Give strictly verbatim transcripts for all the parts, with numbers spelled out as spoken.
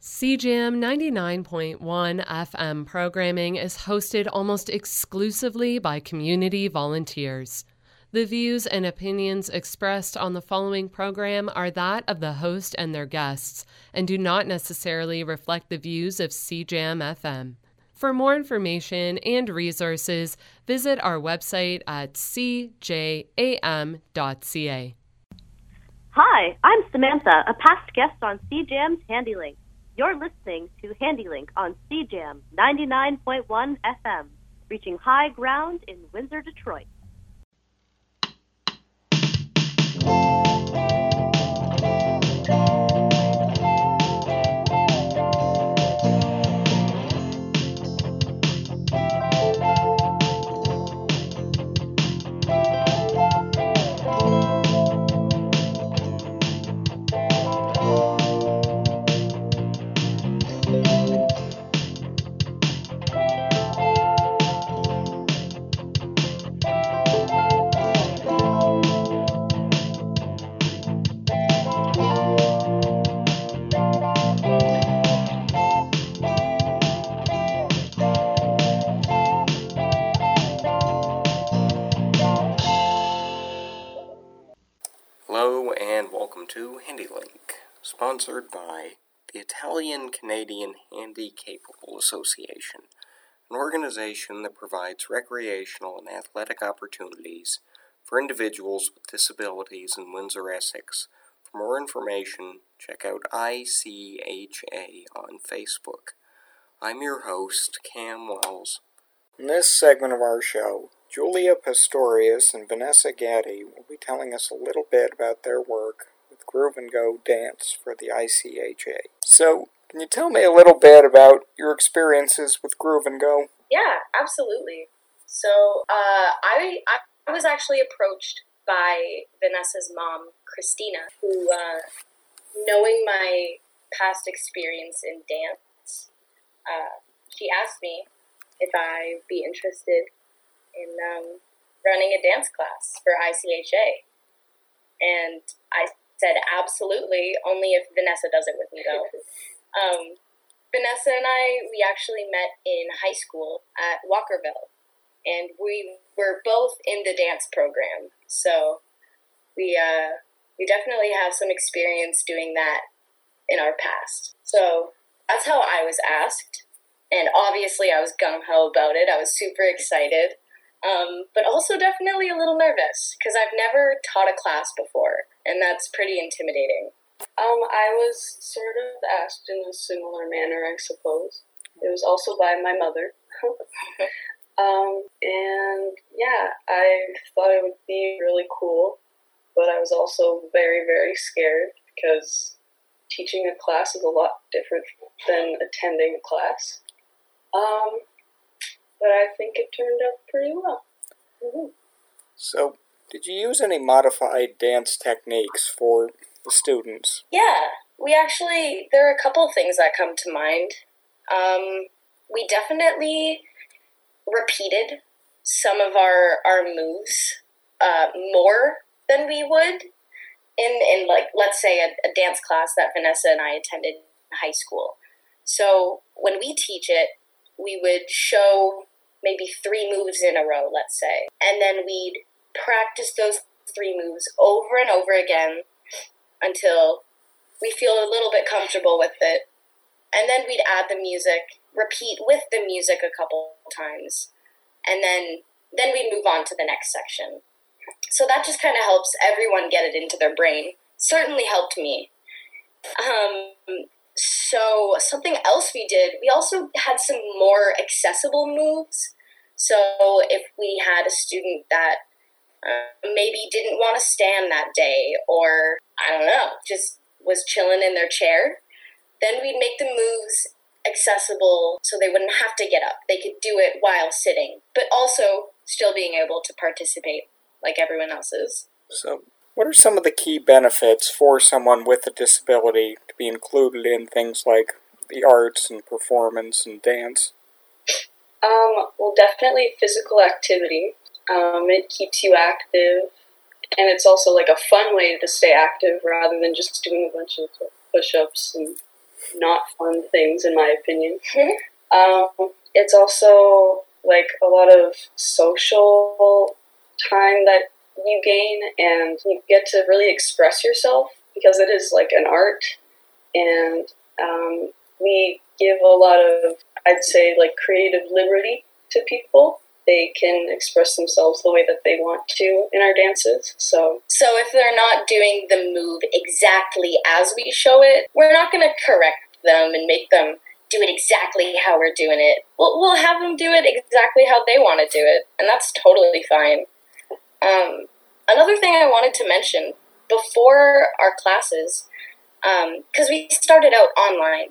C Jam ninety-nine point one F M programming is hosted almost exclusively by community volunteers. The views and opinions expressed on the following program are that of the host and their guests, and do not necessarily reflect the views of C Jam F M. For more information and resources, visit our website at c j a m dot c a. Hi, I'm Samantha, a past guest on C Jam's HandyLink. You're listening to HandyLink on C Jam ninety-nine point one F M, reaching high ground in Windsor, Detroit. Hello and welcome to HandyLink, sponsored by the Italian-Canadian Handy-Capable Association, an organization that provides recreational and athletic opportunities for individuals with disabilities in Windsor, Essex. For more information, check out I C H A on Facebook. I'm your host, Cam Wells. In this segment of our show, Julia Pastorius and Vanessa Gatti will be telling us a little bit about their work with Groove and Go Dance for the I C H A. So, can you tell me a little bit about your experiences with Groove and Go? Yeah, absolutely. So, uh, I, I was actually approached by Vanessa's mom, Christina, who, uh, knowing my past experience in dance, uh, she asked me if I'd be interested in um, running a dance class for I C H A. And I said, absolutely, only if Vanessa does it with me, though. um, Vanessa and I, we actually met in high school at Walkerville, and we were both in the dance program. So we, uh, we definitely have some experience doing that in our past. So that's how I was asked. And obviously I was gung-ho about it. I was super excited. Um, but also definitely a little nervous, because I've never taught a class before, and that's pretty intimidating. Um, I was sort of asked in a similar manner, I suppose. It was also by my mother. um, and yeah, I thought it would be really cool, but I was also very, very scared, because teaching a class is a lot different than attending a class. Um... But I think it turned out pretty well. Mm-hmm. So, did you use any modified dance techniques for the students? Yeah, we actually, there are a couple of things that come to mind. Um, we definitely repeated some of our, our moves uh, more than we would in, in like, let's say, a, a dance class that Vanessa and I attended in high school. So, when we teach it, we would show maybe three moves in a row, let's say. And then we'd practice those three moves over and over again until we feel a little bit comfortable with it. And then we'd add the music, repeat with the music a couple times. And then, then we'd move on to the next section. So that just kind of helps everyone get it into their brain. Certainly helped me. Um... So something else we did, we also had some more accessible moves. So if we had a student that uh, maybe didn't want to stand that day, or I don't know, just was chilling in their chair, then we'd make the moves accessible so they wouldn't have to get up. They could do it while sitting, but also still being able to participate like everyone else is. So, what are some of the key benefits for someone with a disability to be included in things like the arts and performance and dance? Um, well, definitely physical activity. Um, it keeps you active, and it's also like a fun way to stay active rather than just doing a bunch of push-ups and not fun things, in my opinion. um, it's also like a lot of social time that you gain, and you get to really express yourself because it is like an art, and um, we give a lot of, I'd say, like creative liberty to people. They can express themselves the way that they want to in our dances. So, so if they're not doing the move exactly as we show it, we're not going to correct them and make them do it exactly how we're doing it. We'll, we'll have them do it exactly how they want to do it, and that's totally fine. Um, another thing I wanted to mention, before our classes, because um, we started out online,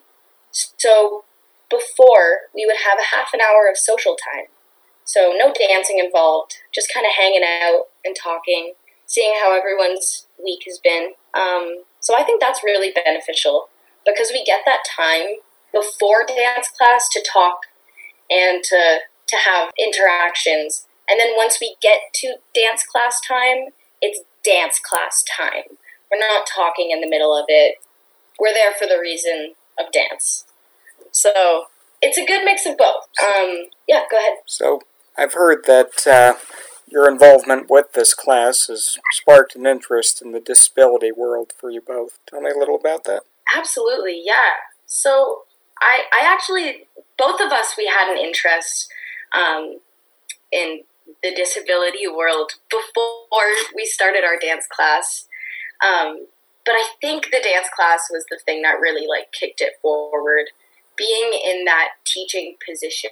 so before we would have a half an hour of social time. So no dancing involved, just kind of hanging out and talking, seeing how everyone's week has been. Um, so I think that's really beneficial because we get that time before dance class to talk and to to have interactions. And then once we get to dance class time, it's dance class time. We're not talking in the middle of it. We're there for the reason of dance. So it's a good mix of both. Um, yeah, go ahead. So I've heard that uh, your involvement with this class has sparked an interest in the disability world for you both. Tell me a little about that. Absolutely, yeah. So I, I actually, both of us, we had an interest um, in the disability world before we started our dance class. Um, but I think the dance class was the thing that really like kicked it forward. Being in that teaching position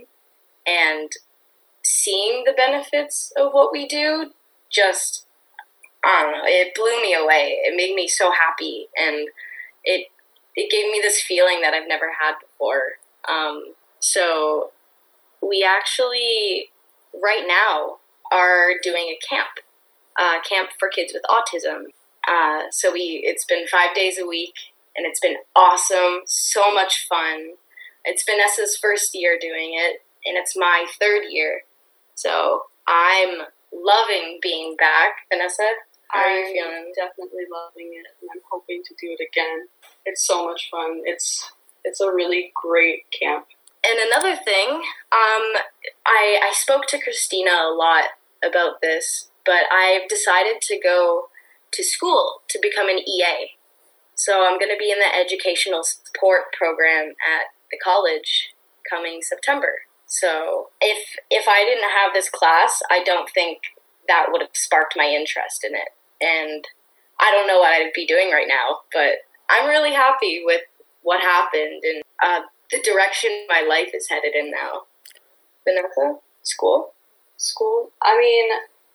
and seeing the benefits of what we do, just, I don't know, it blew me away. It made me so happy, and it it gave me this feeling that I've never had before. Um, so we actually, right now, are doing a camp, uh, camp for kids with autism. Uh, so we it's been five days a week, and it's been awesome, so much fun. It's Vanessa's first year doing it, and it's my third year. So I'm loving being back. Vanessa, how are you feeling? Definitely loving it, and I'm hoping to do it again. It's so much fun. It's it's a really great camp. And another thing, um, I I spoke to Christina a lot about this, but I've decided to go to school to become an E A. So I'm going to be in the educational support program at the college coming September. So if if I didn't have this class, I don't think that would have sparked my interest in it. And I don't know what I'd be doing right now, but I'm really happy with what happened and uh, the direction my life is headed in now. Vanessa, school? School? I mean,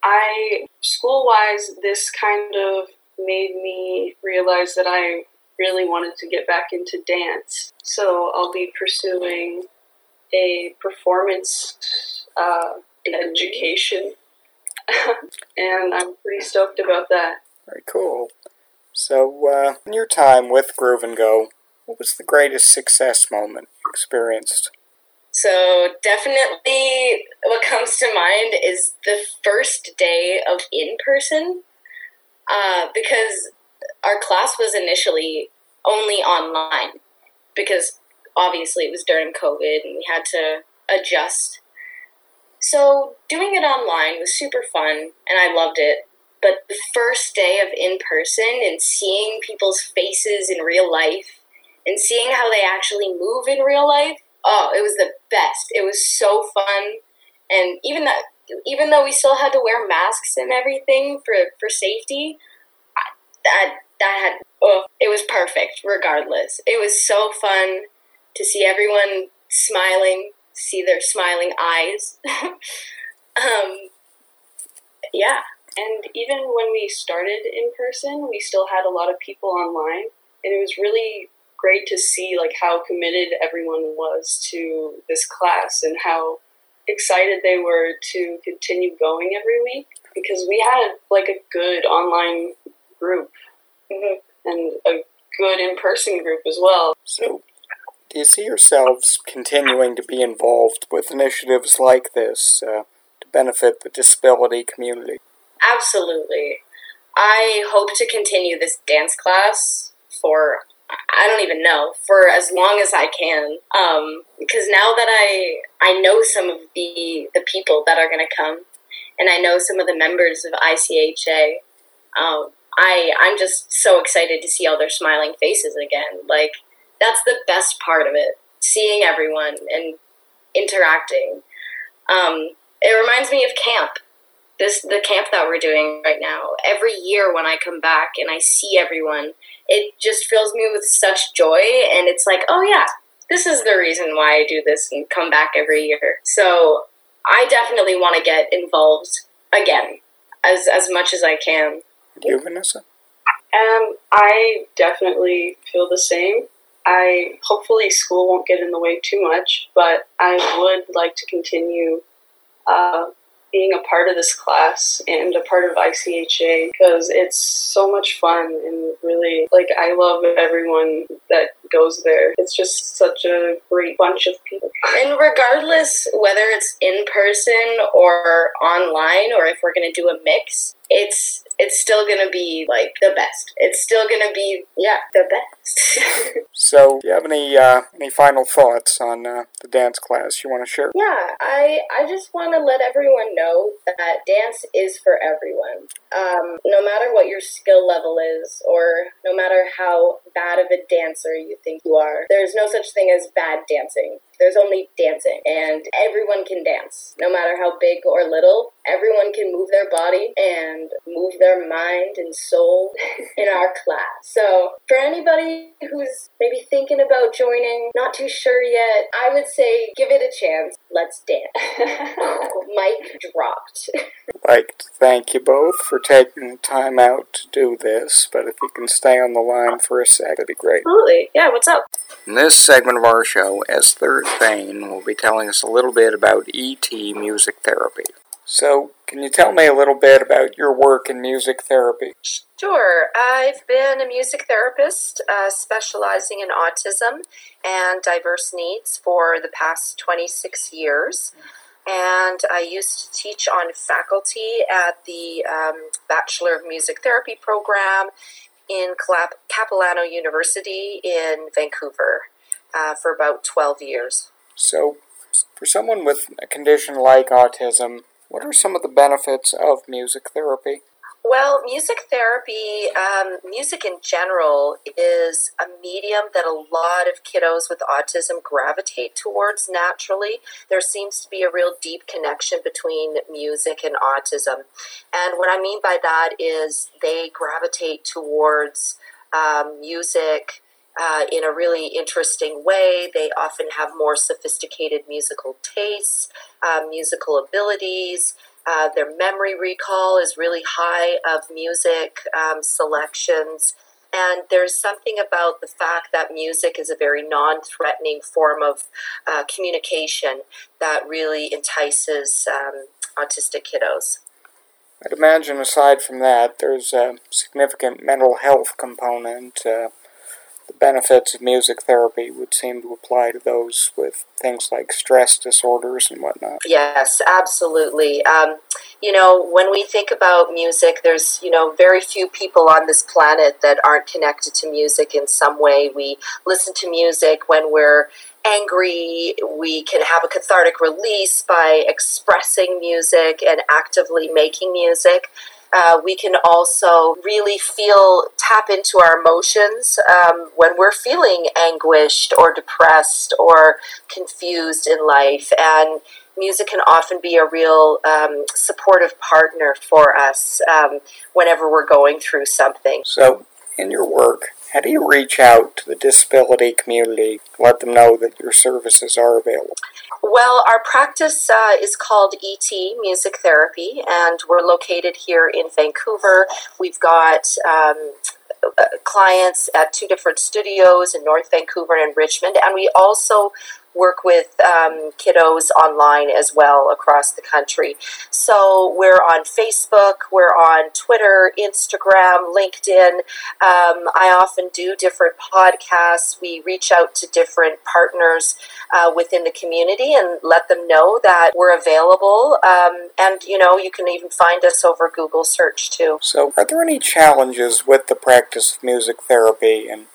I school-wise, this kind of made me realize that I really wanted to get back into dance. So I'll be pursuing a performance uh, education, and I'm pretty stoked about that. Very cool. So, uh, in your time with Groove and Go, what was the greatest success moment you experienced? So definitely what comes to mind is the first day of in-person, uh, because our class was initially only online because obviously it was during COVID and we had to adjust. So doing it online was super fun and I loved it. But the first day of in-person and seeing people's faces in real life and seeing how they actually move in real life, oh, it was the best. It was so fun. And even that, even though we still had to wear masks and everything for, for safety, that that had, oh, it was perfect regardless. It was so fun to see everyone smiling, see their smiling eyes. um, yeah. And even when we started in person, we still had a lot of people online, and it was really great to see like how committed everyone was to this class and how excited they were to continue going every week, because we had like a good online group mm-hmm. and a good in-person group as well. So, do you see yourselves continuing to be involved with initiatives like this uh, to benefit the disability community? Absolutely. I hope to continue this dance class for I don't even know, for as long as I can. Um, because now that I I know some of the, the people that are going to come, and I know some of the members of I C H A, um, I, I'm just so excited to see all their smiling faces again. Like, that's the best part of it, seeing everyone and interacting. Um, it reminds me of camp. This the camp that we're doing right now. Every year when I come back and I see everyone, it just fills me with such joy, and it's like, oh yeah, this is the reason why I do this and come back every year. So I definitely want to get involved again, as as much as I can. You, Vanessa? Um, I definitely feel the same. I hopefully school won't get in the way too much, but I would like to continue uh, being a part of this class and a part of I C H A, because it's so much fun, and really, like, I love everyone that goes there. It's just such a great bunch of people. And regardless whether it's in person or online, or if we're going to do a mix, it's it's still going to be, like, the best. It's still going to be, yeah, the best. So, do you have any uh, any final thoughts on uh, the dance class you want to share? Yeah, I, I just want to let everyone know that dance is for everyone. Um, no matter what your skill level is, or no matter how bad of a dancer you think you are, there's no such thing as bad dancing. There's only dancing, and everyone can dance. No matter how big or little, everyone can move their body and move their mind and soul in our class. So for anybody who's maybe thinking about joining, not too sure yet, I would say give it a chance. Let's dance. Mic dropped. I'd like to thank you both for taking the time out to do this, but if you can stay on the line for a sec, that'd be great. Absolutely. Yeah, what's up? In this segment of our show, Esther Thane will be telling us a little bit about E T music therapy. So, can you tell me a little bit about your work in music therapy? Sure. I've been a music therapist uh, specializing in autism and diverse needs for the past twenty-six years. And I used to teach on faculty at the um, Bachelor of Music Therapy program in Capilano University in Vancouver uh, for about twelve years. So, for someone with a condition like autism, what are some of the benefits of music therapy? Well, music therapy, um, music in general, is a medium that a lot of kiddos with autism gravitate towards naturally. There seems to be a real deep connection between music and autism. And what I mean by that is they gravitate towards um, music uh, in a really interesting way. They often have more sophisticated musical tastes, uh, musical abilities. Uh, their memory recall is really high of music um, selections. And there's something about the fact that music is a very non-threatening form of uh, communication that really entices um, autistic kiddos. I'd imagine aside from that, there's a significant mental health component. Uh, the benefits of music therapy would seem to apply to those with things like stress disorders and whatnot. Yes, absolutely. Um, you know, when we think about music, there's, you know, very few people on this planet that aren't connected to music in some way. We listen to music when we're angry. We can have a cathartic release by expressing music and actively making music. Uh, we can also really feel, tap into our emotions um, when we're feeling anguished or depressed or confused in life. And music can often be a real um, supportive partner for us um, whenever we're going through something. So, in your work, how do you reach out to the disability community, let them know that your services are available? Well, our practice uh, is called E T Music Therapy, and we're located here in Vancouver. We've got um, clients at two different studios in North Vancouver and Richmond, and we also work with um, kiddos online as well across the country. So we're on Facebook, we're on Twitter, Instagram, LinkedIn. Um, I often do different podcasts. We reach out to different partners uh, within the community and let them know that we're available. Um, and, you know, you can even find us over Google search too. So are there any challenges with the practice of music therapy and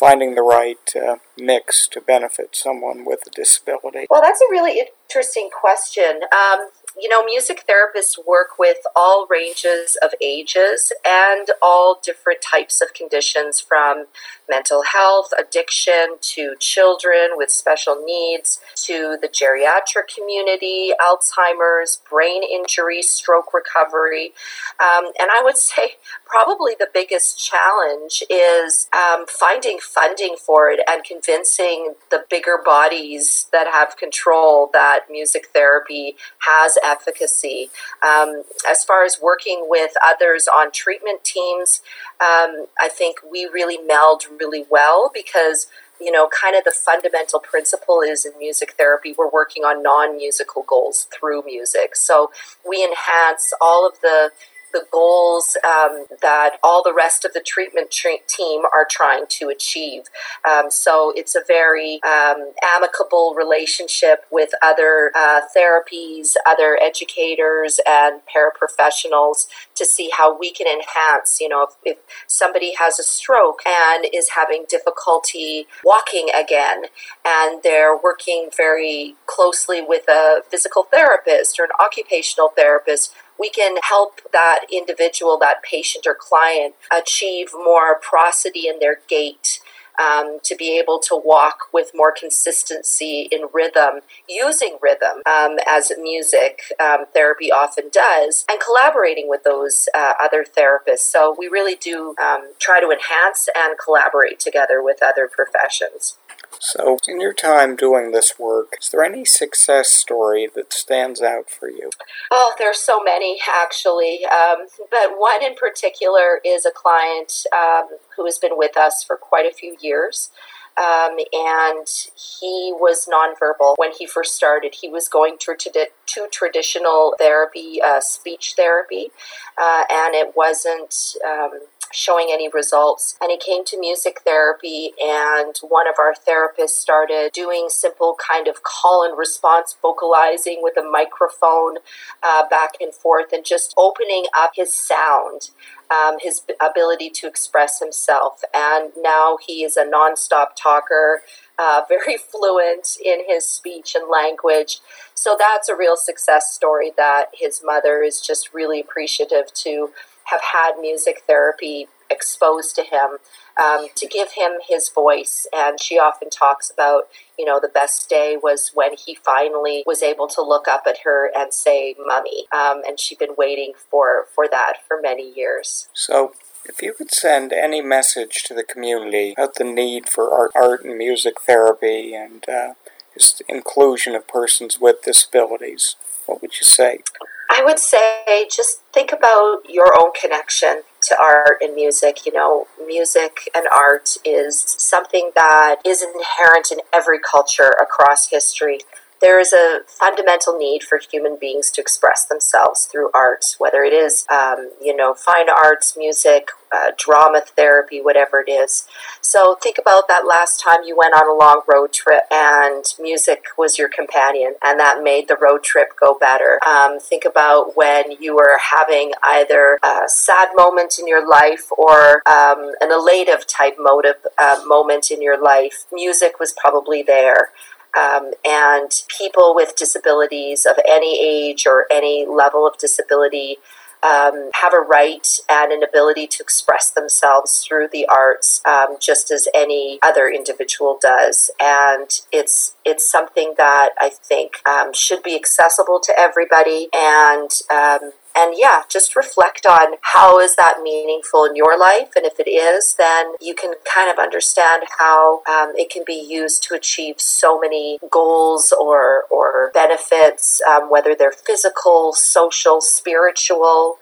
finding the right uh, mix to benefit someone with a disability? Well, that's a really interesting question. Um, you know, music therapists work with all ranges of ages and all different types of conditions, from mental health, addiction, to children with special needs, to the geriatric community, Alzheimer's, brain injury, stroke recovery. Um, and I would say probably the biggest challenge is um, finding funding for it and convincing the bigger bodies that have control that music therapy has efficacy. Um, as far as working with others on treatment teams, um, I think we really meld really well because, you know, kind of the fundamental principle is in music therapy, we're working on non-musical goals through music. So we enhance all of the the goals um, that all the rest of the treatment tra- team are trying to achieve. Um, so it's a very um, amicable relationship with other uh, therapies, other educators, and paraprofessionals to see how we can enhance, you know, if, if somebody has a stroke and is having difficulty walking again, and they're working very closely with a physical therapist or an occupational therapist, we can help that individual, that patient or client, achieve more prosody in their gait, um, to be able to walk with more consistency in rhythm, using rhythm um, as music um, therapy often does, and collaborating with those uh, other therapists. So we really do um, try to enhance and collaborate together with other professions. So, in your time doing this work, is there any success story that stands out for you? Oh, there's so many, actually. Um, but one in particular is a client um, who has been with us for quite a few years. Um, and he was nonverbal when he first started. He was going to, to, to traditional therapy, uh, speech therapy, uh, and it wasn't um, showing any results. And he came to music therapy, and one of our therapists started doing simple kind of call and response vocalizing with a microphone uh, back and forth, and just opening up his sound. Um, his ability to express himself. And now he is a nonstop talker, uh, very fluent in his speech and language. So that's a real success story that his mother is just really appreciative to have had music therapy exposed to him, um, to give him his voice. And she often talks about, you know, the best day was when he finally was able to look up at her and say, "Mommy." Um, and she'd been waiting for, for that for many years. So, if you could send any message to the community about the need for art, art and music therapy and uh, just inclusion of persons with disabilities, what would you say? I would say just think about your own connection to art and music. You know, music and art is something that is inherent in every culture across history. There is a fundamental need for human beings to express themselves through art, whether it is, um, you know, fine arts, music, uh, drama therapy, whatever it is. So think about that last time you went on a long road trip and music was your companion, and that made the road trip go better. Um, think about when you were having either a sad moment in your life or um, an elative type motive, uh, moment in your life. Music was probably there. Um, and people with disabilities of any age or any level of disability um, have a right and an ability to express themselves through the arts, um, just as any other individual does. And it's it's something that I think um, should be accessible to everybody. And um, And yeah, just reflect on how is that meaningful in your life. And if it is, then you can kind of understand how um, it can be used to achieve so many goals or, or benefits, um, whether they're physical, social, spiritual,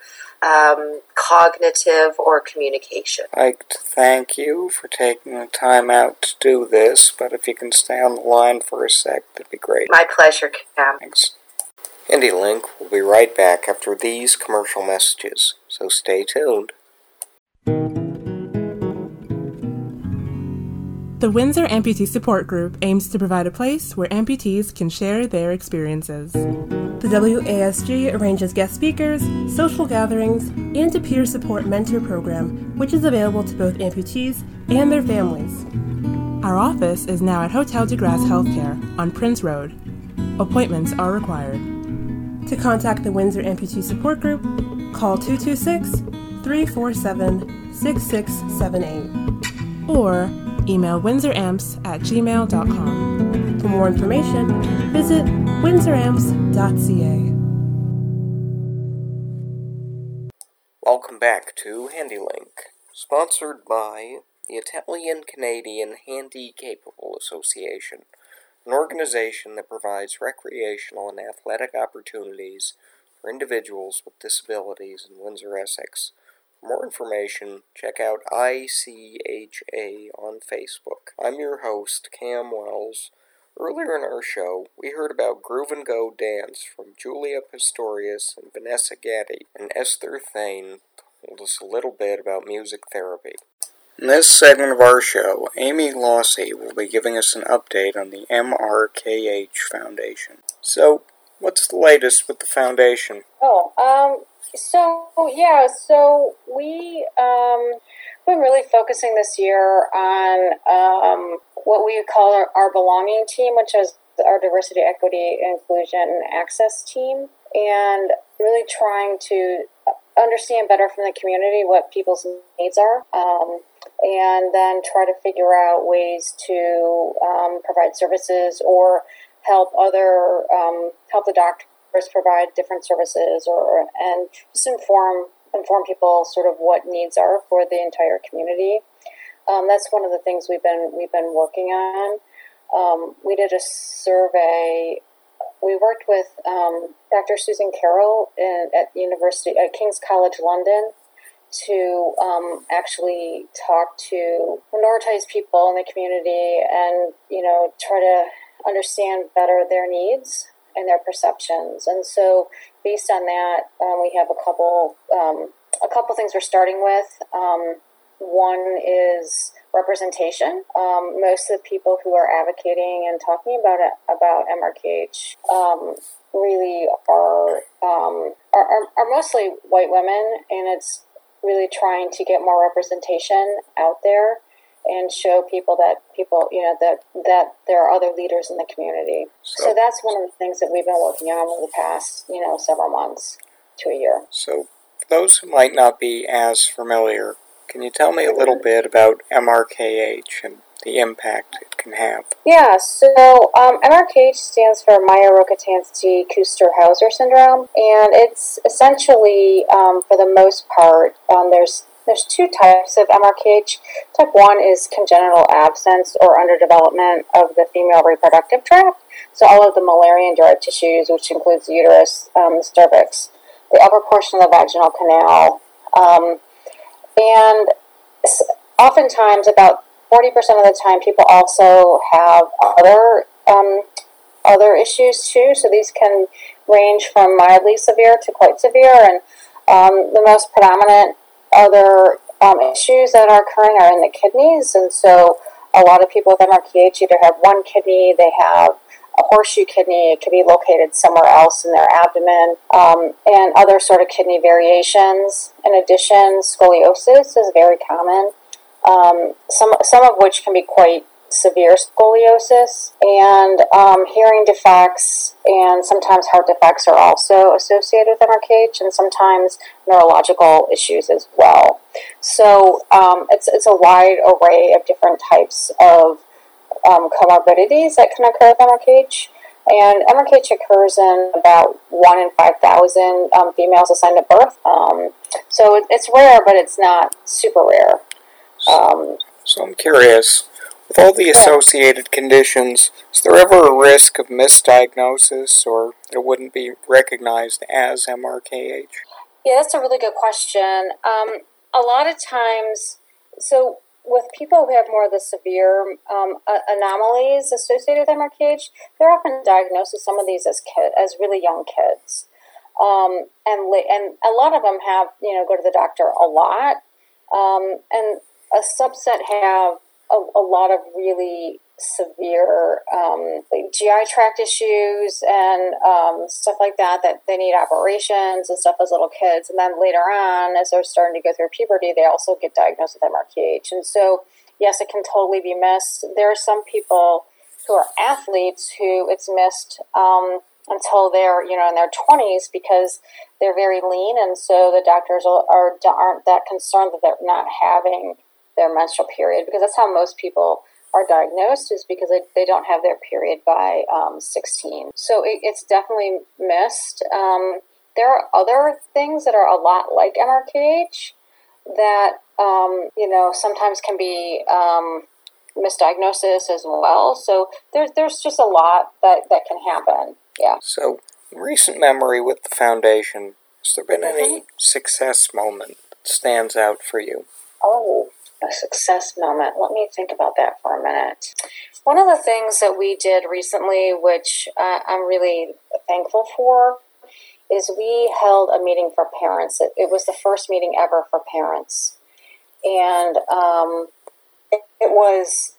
um, cognitive, or communication. I'd like to thank you for taking the time out to do this, but if you can stay on the line for a sec, that'd be great. My pleasure, Cam. Thanks. HandyLink will be right back after these commercial messages, so stay tuned. The Windsor Amputee Support Group aims to provide a place where amputees can share their experiences. The W A S G arranges guest speakers, social gatherings, and a peer support mentor program, which is available to both amputees and their families. Our office is now at Hotel de Grace Healthcare on Prince Road. Appointments are required. To contact the Windsor Amputee Support Group, call two two six, three four seven, six six seven eight or email windsoramps at gmail dot com. For more information, visit windsor amps dot c a. Welcome back to HandyLink, sponsored by the Italian-Canadian Handi-Capable Association, an organization that provides recreational and athletic opportunities for individuals with disabilities in Windsor, Essex. For more information, check out I C H A on Facebook. I'm your host, Cam Wells. Earlier in our show, we heard about Groove and Go Dance from Julia Pistorius and Vanessa Gaddy, and Esther Thane told us a little bit about music therapy. In this segment of our show, Amy Lossy will be giving us an update on the M R K H Foundation. So, what's the latest with the foundation? Oh, um... So, yeah, so we, um, we've been really focusing this year on um, what we call our, our belonging team, which is our diversity, equity, inclusion, and access team, and really trying to understand better from the community what people's needs are, um, and then try to figure out ways to um, provide services or help other, um, help the doctor provide different services, or and just inform inform people sort of what needs are for the entire community. Um, that's one of the things we've been we've been working on. Um, we did a survey. We worked with um, Doctor Susan Carroll in, at University at King's College London to um, actually talk to minoritized people in the community and you know try to understand better their needs and their perceptions. And so based on that, um, we have a couple um, a couple things we're starting with. Um, one is representation. Um, most of the people who are advocating and talking about it, about M R K H um, really are, um, are, are are mostly white women, and it's really trying to get more representation out there and show people that people, you know, that that there are other leaders in the community. So, so that's one of the things that we've been working on over the past, you know, several months to a year. So for those who might not be as familiar, can you tell me a little bit about M R K H and the impact it can have? Yeah, so um, M R K H stands for Mayer-Rokitansky-Kuster-Hauser syndrome, and it's essentially, um, for the most part, um, there's There's two types of M R K H. Type one is congenital absence or underdevelopment of the female reproductive tract. So all of the Müllerian-derived tissues, which includes the uterus, um, the cervix, the upper portion of the vaginal canal. Um, and oftentimes, about forty percent of the time, people also have other um, other issues too. So these can range from mildly severe to quite severe. And um, the most predominant other um, issues that are occurring are in the kidneys, and so a lot of people with M R K H either have one kidney, they have a horseshoe kidney, it could be located somewhere else in their abdomen, um, and other sort of kidney variations. In addition, scoliosis is very common, um, some some of which can be quite severe scoliosis, and um, hearing defects and sometimes heart defects are also associated with M R K H, and sometimes neurological issues as well. So um, it's it's a wide array of different types of um, comorbidities that can occur with M R K H, and M R K H occurs in about one in five thousand um, females assigned at birth. Um, so it, it's rare, but it's not super rare. Um, so I'm curious, with all the associated conditions, is there ever a risk of misdiagnosis, or it wouldn't be recognized as M R K H? Yeah, that's a really good question. Um, a lot of times, so with people who have more of the severe um, anomalies associated with M R K H, they're often diagnosed with some of these as kid, as really young kids, um, and and a lot of them have you know go to the doctor a lot, um, and a subset have a, a lot of really severe um, like G I tract issues and um, stuff like that, that they need operations and stuff as little kids. And then later on, as they're starting to go through puberty, they also get diagnosed with M R K H. And so, yes, it can totally be missed. There are some people who are athletes who it's missed um, until they're, you know, in their twenties because they're very lean. And so the doctors are, are, aren't that concerned that they're not having their menstrual period, because that's how most people are diagnosed, is because they, they don't have their period by um, sixteen. So it, it's definitely missed. Um, there are other things that are a lot like M R K H that, um, you know, sometimes can be um, misdiagnosis as well. So there's, there's just a lot that, that can happen. Yeah. So in recent memory with the foundation, has there been any Mm-hmm. success moment that stands out for you? Oh, a success moment. Let me think about that for a minute. One of the things that we did recently, which uh, I'm really thankful for, is we held a meeting for parents. It, it was the first meeting ever for parents. And um, it, it was,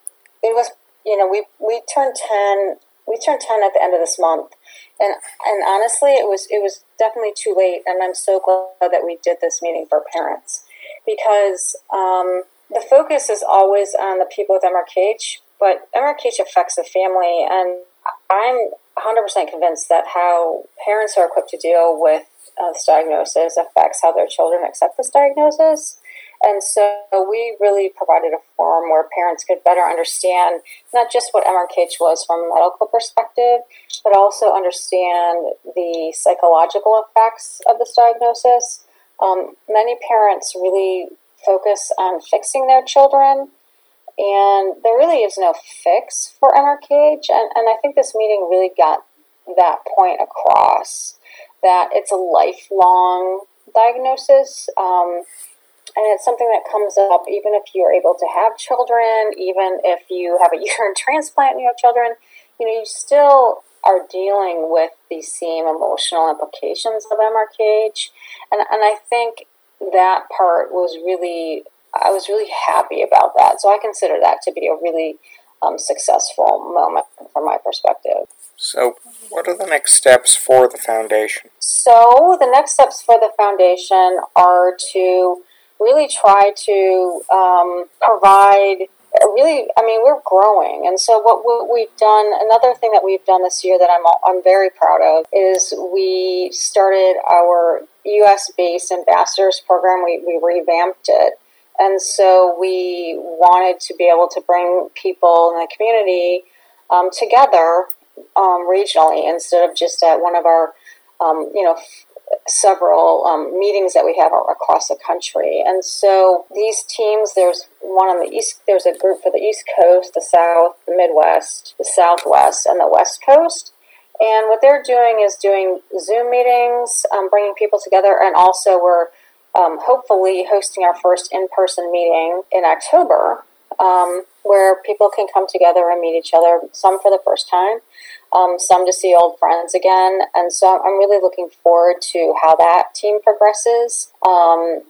it was, you know, we, we turned ten, we turned ten at the end of this month. And and honestly, it was it was definitely too late, and I'm so glad that we did this meeting for parents, because um, the focus is always on the people with M R K H, but M R K H affects the family, and I'm one hundred percent convinced that how parents are equipped to deal with uh, this diagnosis affects how their children accept this diagnosis. And so we really provided a forum where parents could better understand not just what M R K H was from a medical perspective, but also understand the psychological effects of this diagnosis. Um, many parents really focus on fixing their children, and there really is no fix for M R K H. And, and I think this meeting really got that point across, that it's a lifelong diagnosis. Um, And it's something that comes up even if you're able to have children, even if you have a uterine transplant and you have children, you know, you still are dealing with the same emotional implications of M R K H. And and I think that part was really, I was really happy about that. So I consider that to be a really um, successful moment from my perspective. So what are the next steps for the foundation? So the next steps for the foundation are to really try to um, provide, really, I mean, we're growing. And so what, what we've done, another thing that we've done this year that I'm, I'm very proud of, is we started our U S-based ambassadors program. We, we revamped it. And so we wanted to be able to bring people in the community um, together um, regionally, instead of just at one of our, um, you know, several um, meetings that we have across the country. And so these teams, there's one on the east, there's a group for the East Coast, the South, the Midwest, the Southwest, and the West Coast. And what they're doing is doing Zoom meetings, um, bringing people together, and also we're um, hopefully hosting our first in-person meeting in October, um, where people can come together and meet each other, some for the first time, Um, some to see old friends again. And so I'm really looking forward to how that team progresses. Um,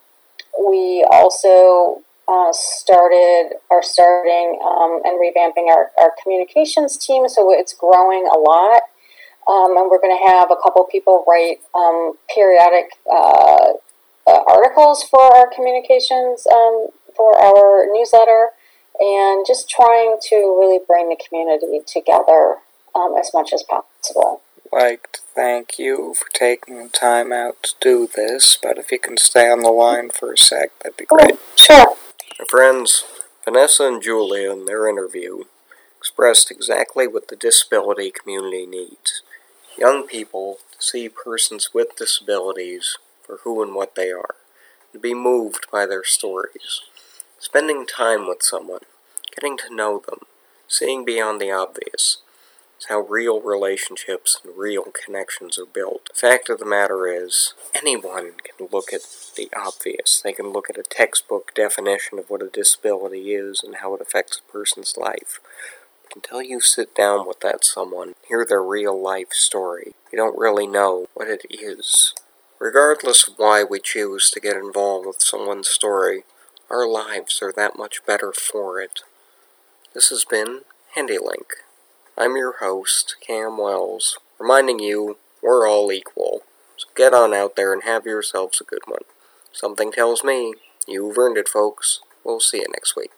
we also uh, started, are starting um, and revamping our, our communications team, so it's growing a lot. Um, and we're going to have a couple people write um, periodic uh, uh, articles for our communications, um, for our newsletter, and just trying to really bring the community together Um, as much as possible. I'd like to thank you for taking the time out to do this, but if you can stay on the line for a sec, that'd be great. Oh, sure. My friends, Vanessa and Julia in their interview expressed exactly what the disability community needs. Young people to see persons with disabilities for who and what they are, to be moved by their stories, spending time with someone, getting to know them, seeing beyond the obvious. It's how real relationships and real connections are built. The fact of the matter is, anyone can look at the obvious. They can look at a textbook definition of what a disability is and how it affects a person's life. But until you sit down with that someone, hear their real life story, you don't really know what it is. Regardless of why we choose to get involved with someone's story, our lives are that much better for it. This has been HandyLink. I'm your host, Cam Wells, reminding you we're all equal. So get on out there and have yourselves a good one. Something tells me you've earned it, folks. We'll see you next week.